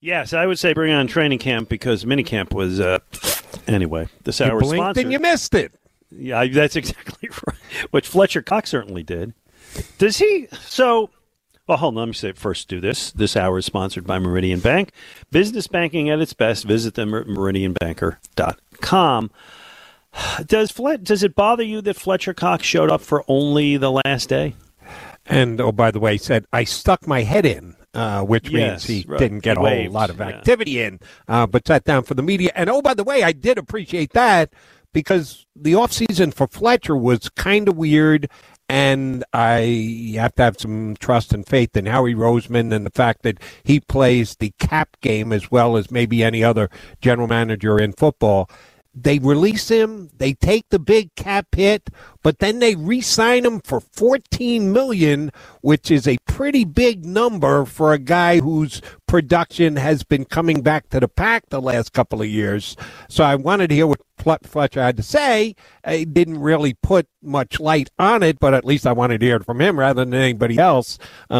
Yes, I would say bring on training camp because minicamp was anyway. This You hour blinked sponsored. and you missed it. Yeah, that's exactly right. Which Fletcher Cox certainly did. Does he? So, well, hold on. Let me say first. Do this. This hour is sponsored by Meridian Bank. Business banking at its best. Visit them at meridianbanker.com. Does it bother you that Fletcher Cox showed up for only the last day? And, oh, by the way, said, I stuck my head in, which means he didn't get a whole lot of activity in, but sat down for the media. And, oh, by the way, I did appreciate that because the offseason for Fletcher was kind of weird, and I have to have some trust and faith in Howie Roseman and the fact that he plays the cap game as well as maybe any other general manager in football. They release him, they take the big cap hit, but then they re-sign him for $14 million, which is a pretty big number for a guy whose production has been coming back to the pack the last couple of years. So I wanted to hear what Fletcher had to say. He didn't really put much light on it, but at least I wanted to hear it from him rather than anybody else.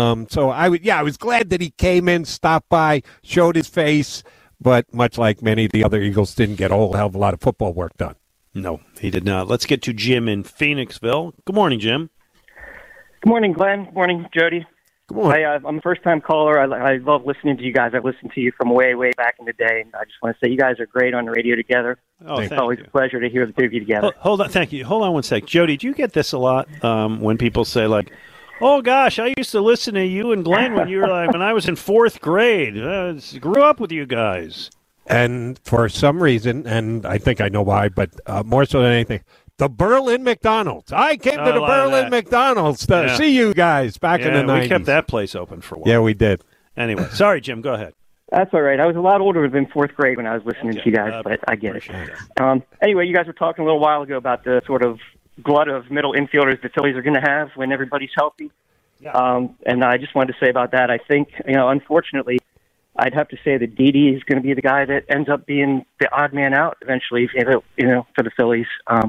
So I was glad that he came in, stopped by, showed his face. But much like many of the other Eagles, didn't get a whole hell of a lot of football work done. No, he did not. Let's get to Jim in Phoenixville. Good morning, Jim. Good morning, Glenn. Good morning, Jody. Good morning. I'm a first-time caller. I love listening to you guys. I've listened to you from way, way back in the day. And I just want to say you guys are great on the radio together. Oh, it's always a pleasure to hear the two of you together. Hold on. Thank you. Hold on one sec. Jody, do you get this a lot when people say, like, oh, gosh, I used to listen to you and Glenn when you were like, when I was in fourth grade. Grew up with you guys. And for some reason, and I think I know why, but more so than anything, the Berlin McDonald's. I came to the Berlin McDonald's to see you guys back in the 90s. We kept that place open for a while. Yeah, we did. Anyway, sorry, Jim, go ahead. That's all right. I was a lot older than fourth grade when I was listening to you guys, but I get it. Anyway, you guys were talking a little while ago about the sort of glut of middle infielders the Phillies are going to have when everybody's healthy. Yeah. And I just wanted to say about that, I think, unfortunately, I'd have to say that Didi is going to be the guy that ends up being the odd man out eventually, for the Phillies.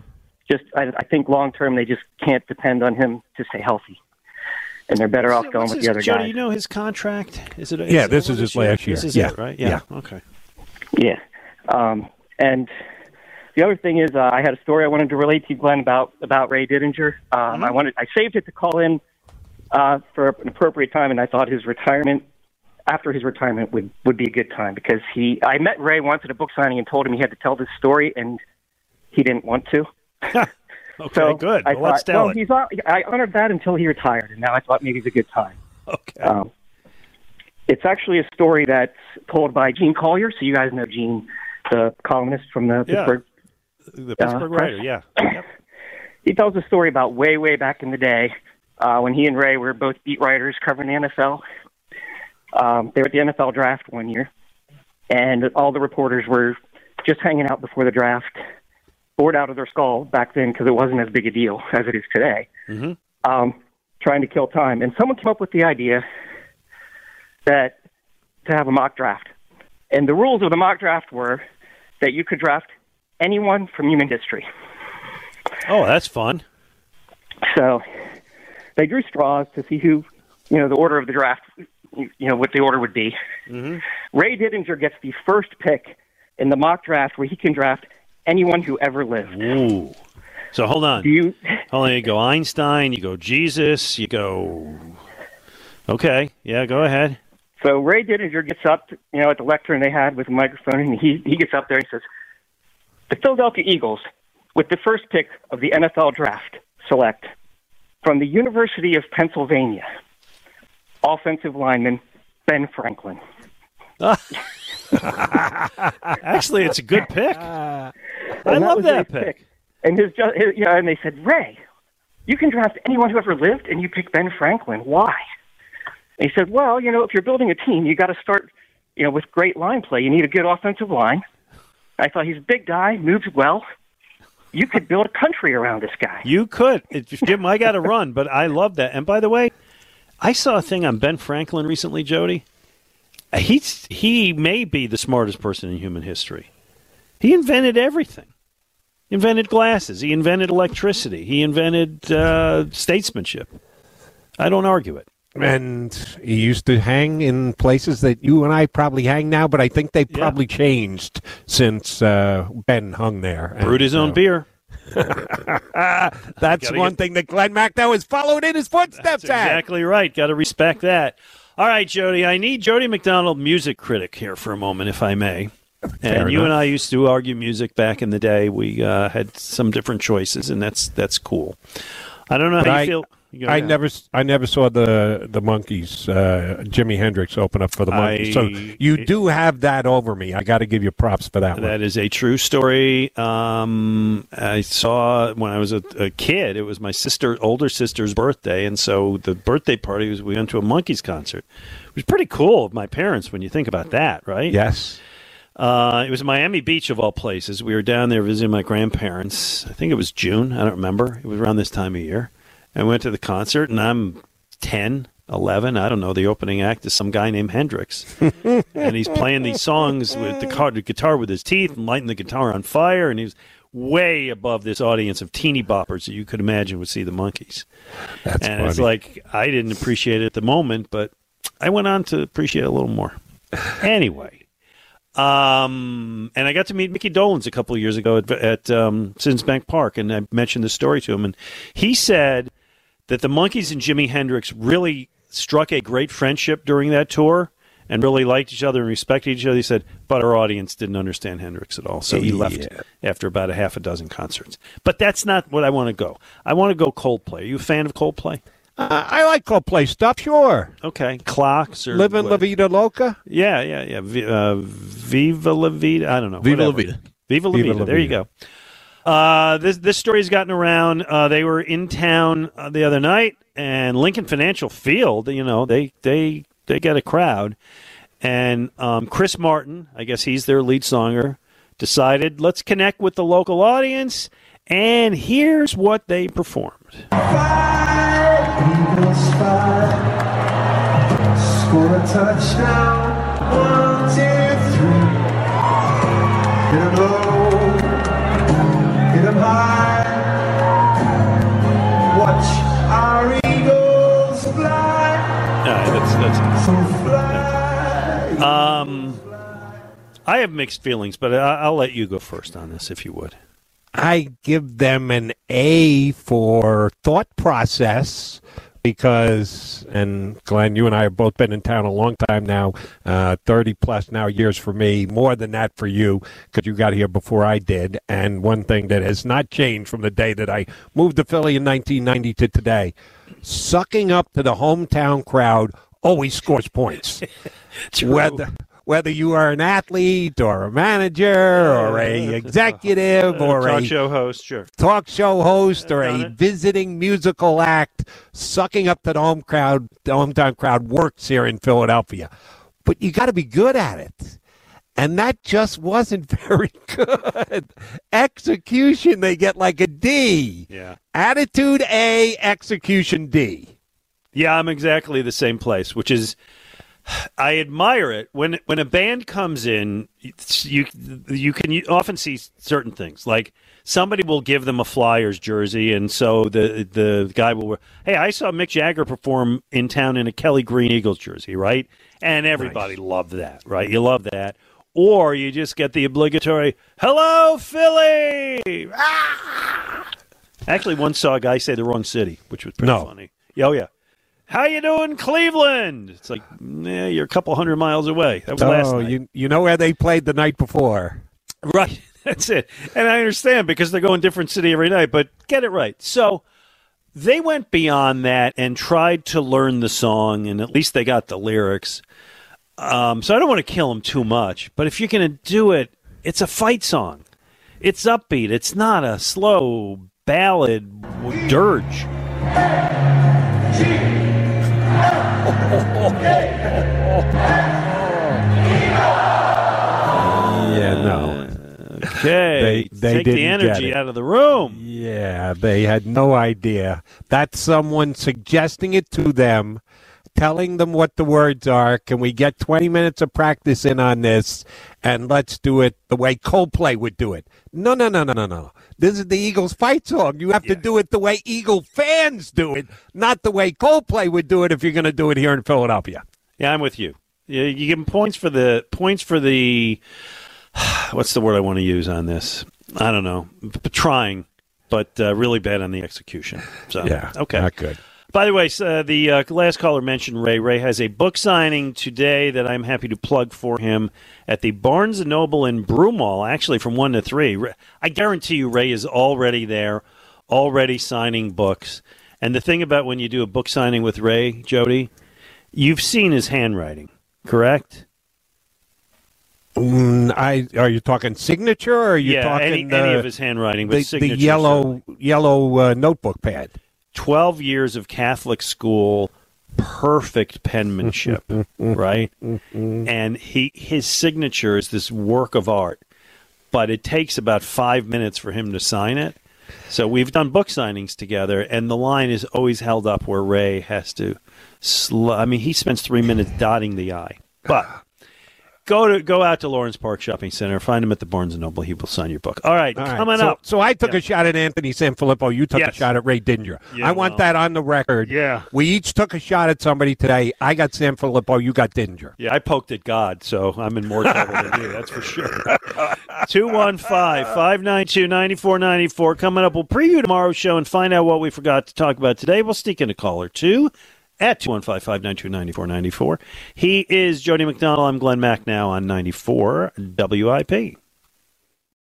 I think long term they just can't depend on him to stay healthy, and they're better off going with the other Jody, guys. You know his contract? Is it? This is his last year. This is it, right? Yeah. Okay. Yeah. And the other thing is, I had a story I wanted to relate to you, Glenn, about Ray Didinger. I saved it to call in for an appropriate time, and I thought after his retirement would be a good time because I met Ray once at a book signing and told him he had to tell this story, and he didn't want to. Okay, so good. Let's tell it. I honored that until he retired, and now I thought maybe it's a good time. Okay. It's actually a story that's told by Gene Collier, so you guys know Gene, the columnist from the Pittsburgh. The Pittsburgh writer, yeah. Yep. He tells a story about way, way back in the day when he and Ray were both beat writers covering the NFL. They were at the NFL draft one year, and all the reporters were just hanging out before the draft, bored out of their skull back then because it wasn't as big a deal as it is today, trying to kill time. And someone came up with the idea to have a mock draft. And the rules of the mock draft were that you could draft anyone from human history. Oh, that's fun. So they drew straws to see who, the order of the draft, what the order would be. Mm-hmm. Ray Didinger gets the first pick in the mock draft where he can draft anyone who ever lived. Ooh. So hold on. You go Einstein, you go Jesus, you go... Okay, yeah, go ahead. So Ray Didinger gets up, at the lectern they had with a microphone, and he gets up there and says, the Philadelphia Eagles, with the first pick of the NFL draft, select from the University of Pennsylvania, offensive lineman Ben Franklin. Actually, it's a good pick. I love that pick. And and they said, Ray, you can draft anyone who ever lived, and you pick Ben Franklin. Why? And he said, well, if you're building a team, you got to start, with great line play. You need a good offensive line. I thought he's a big guy, moves well. You could build a country around this guy. You could. Jim, I got to run, but I love that. And by the way, I saw a thing on Ben Franklin recently, Jody. He may be the smartest person in human history. He invented everything. He invented glasses. He invented electricity. He invented statesmanship. I don't argue it. And he used to hang in places that you and I probably hang now, but I think they probably changed since Ben hung there. Brewed his own beer. That's one thing that Glenn Macnow has followed in his footsteps. Exactly right. Got to respect that. All right, Jody. I need Jody McDonald, music critic, here for a moment, if I may. And you and I used to argue music back in the day. We had some different choices, and that's cool. I don't know how you feel. I never saw the Monkees, Jimi Hendrix open up for the Monkees. So you do have that over me. I got to give you props for that one. That is a true story. I saw when I was a kid. It was my older sister's birthday, and so the birthday party was we went to a Monkees concert. It was pretty cool of my parents when you think about that, right? Yes. It was Miami Beach of all places. We were down there visiting my grandparents. I think it was June. I don't remember. It was around this time of year. I went to the concert, and I'm 10, 11. I don't know. The opening act is some guy named Hendrix. And he's playing these songs with the guitar with his teeth and lighting the guitar on fire. And he was way above this audience of teeny boppers that you could imagine would see the Monkees. That's funny. It's like I didn't appreciate it at the moment, but I went on to appreciate it a little more. Anyway. And I got to meet Mickey Dolenz a couple of years ago at Citizens Bank Park, and I mentioned this story to him. And he said that the Monkees and Jimi Hendrix really struck a great friendship during that tour and really liked each other and respected each other. He said, but our audience didn't understand Hendrix at all, so he left after about a half a dozen concerts. But that's not what I want to go. I want to go Coldplay. Are you a fan of Coldplay? I like Coldplay stuff, sure. Okay. Clocks or... Livin' La Vida Loca? Yeah. Viva La Vida. I don't know. Viva La Vida. Viva La Vida. There you go. This story's gotten around. They were in town the other night, and Lincoln Financial Field, they get a crowd. And Chris Martin, I guess he's their lead songer, decided, let's connect with the local audience. And here's what they performed. Score a touchdown. 1, 2, 3. Hit 'em low, hit 'em high. Watch our eagles fly. That's So fly. I have mixed feelings, but I'll let you go first on this, if you would. I give them an A for thought process because, and Glenn, you and I have both been in town a long time now, 30-plus now years for me, more than that for you, because you got here before I did. And one thing that has not changed from the day that I moved to Philly in 1990 to today, sucking up to the hometown crowd always scores points. Whether you are an athlete or a manager or a executive or talk show host, sure. Talk show host or a visiting musical act, sucking up to the hometown crowd works here in Philadelphia. But you got to be good at it. And that just wasn't very good. Execution, they get like a D. Yeah. Attitude A, execution D. Yeah, I'm exactly the same place, which is I admire it when a band comes in. You can often see certain things, like somebody will give them a Flyers jersey, and so the guy will wear, hey, I saw Mick Jagger perform in town in a Kelly Green Eagles jersey, right? And everybody loved that, right? You love that. Or you just get the obligatory, hello, Philly! Ah! Actually, once saw a guy say the wrong city, which was pretty funny. Oh, yeah. How you doing, Cleveland? It's like, you're a couple 100 miles away. That was last night. You know where they played the night before. Right. That's it. And I understand because they're going different city every night, but get it right. So they went beyond that and tried to learn the song, and at least they got the lyrics. So I don't want to kill them too much, but if you're going to do it, it's a fight song. It's upbeat. It's not a slow ballad dirge. Yeah, no. Okay, they take didn't the energy get it. out of the room. Yeah, they had no idea. That's someone suggesting it to them. telling them what the words are. Can we get 20 minutes of practice in on this, and let's do it the way Coldplay would do it? No. This is the Eagles fight song. You have to do it the way Eagle fans do it, not the way Coldplay would do it if you're going to do it here in Philadelphia. Yeah, I'm with you. You give them points for the what's the word I want to use on this? I don't know. Trying, but really bad on the execution. So yeah, okay, not good. By the way, the last caller mentioned Ray. Ray has a book signing today that I'm happy to plug for him at the Barnes & Noble in Broomall, actually from 1 to 3. I guarantee you Ray is already there, already signing books. And the thing about when you do a book signing with Ray, Jody, you've seen his handwriting, correct? Are you talking signature, or are you talking any of his handwriting with signature? The yellow notebook pad. 12 years of Catholic school, perfect penmanship, right? And his signature is this work of art, but it takes about 5 minutes for him to sign it. So we've done book signings together, and the line is always held up where Ray has to he spends 3 minutes dotting the I. But go out to Lawrence Park Shopping Center, find him at the Barnes & Noble. He will sign your book. All right, coming up. So I took a shot at Anthony Sanfilippo. You took a shot at Ray Didinger. Yeah, I want that on the record. Yeah. We each took a shot at somebody today. I got Sanfilippo. You got Didinger. Yeah, I poked at God, so I'm in more trouble than you. That's for sure. 215-592-9494. Coming up, we'll preview tomorrow's show and find out what we forgot to talk about today. We'll sneak in a caller, too. At 215-592-9494. He is Jody McDonald. I'm Glenn Mack now on 94 WIP.